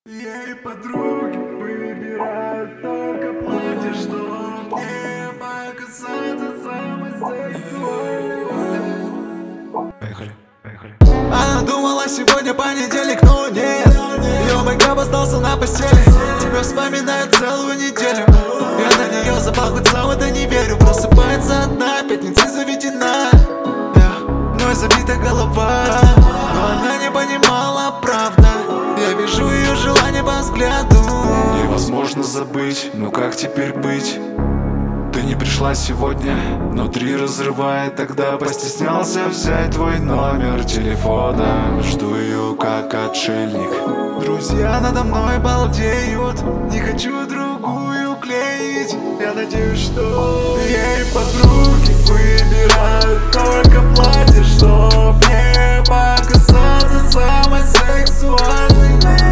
Я и подруги выбирают только платье, чтоб мне показаться самой сексуальной. Поехали, поехали. Она думала, сегодня понедельник, но нет. Ее мейкап остался на постели. Тебя вспоминаю целую неделю. Я на нее запал, хоть сам это не верю. Просыпается одна, пятница заведена. Мной забита голова, но она не понимала, правда. Я вижу ее желание по взгляду. Невозможно забыть, ну как теперь быть? Ты не пришла сегодня, внутри разрывает. Тогда постеснялся взять твой номер телефона. Жду ее как отшельник. Друзья надо мной балдеют, не хочу другую клеить. Я надеюсь, что ей подруги выбирают только платье, чтоб мне показаться самой сексуальной.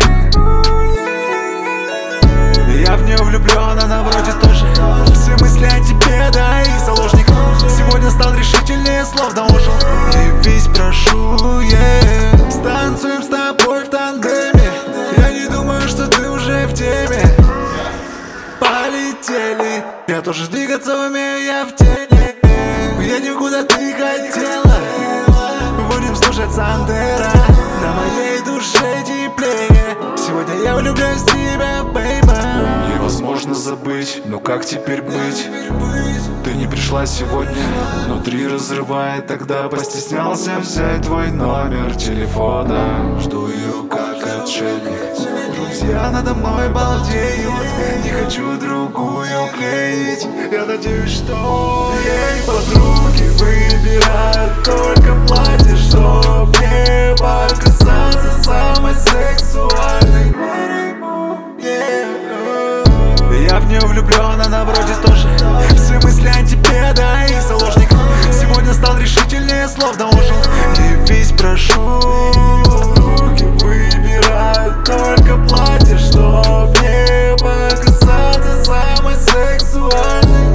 Я в нее влюблен, она вроде тоже. Все мысли о тебе, да, и заложник. Сегодня стал решительнее, словно ужил. Явись, прошу, станцуем с тобой в тандеме. Я не думаю, что ты уже в теме. Полетели, я тоже двигаться умею, я в теме. Едем куда ты хотела, будем слушать Сандера. На моей душе теплее. Сегодня я влюбляюсь в тебя, бейба. Невозможно забыть, ну как теперь быть? Ты не пришла сегодня, внутри разрывает. Тогда постеснялся взять твой номер телефона. Жду ее как отшельник. Друзья надо мной балдеют, не хочу другую клеить. Я надеюсь, что ей подруги выбирают только платье, чтоб мне показаться самой сексуальной. Я в нее влюблен, она вроде тоже. Все мысли о тебе, да, и заложник. Сегодня стал решительнее, словно ужил. Явись, прошу. Руки выбирают только платье, чтоб мне показаться самой сексуальной.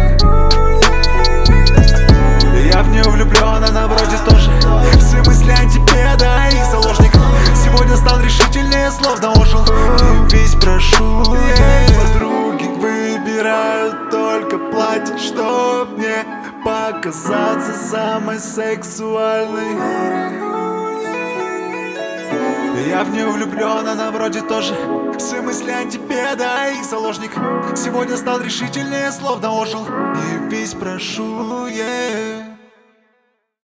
Я в нее влюблен, она вроде тоже. Все мысли о тебе, да, и заложник. Сегодня стал решительнее, словно ужил. Явись, прошу. Подруги выбирают только платье, чтоб мне показаться самой сексуальной. Я в нее влюблен, она вроде тоже. Все мысли о тебе, да, их заложник. Сегодня стал решительнее, словно ожил. Явись, прошу,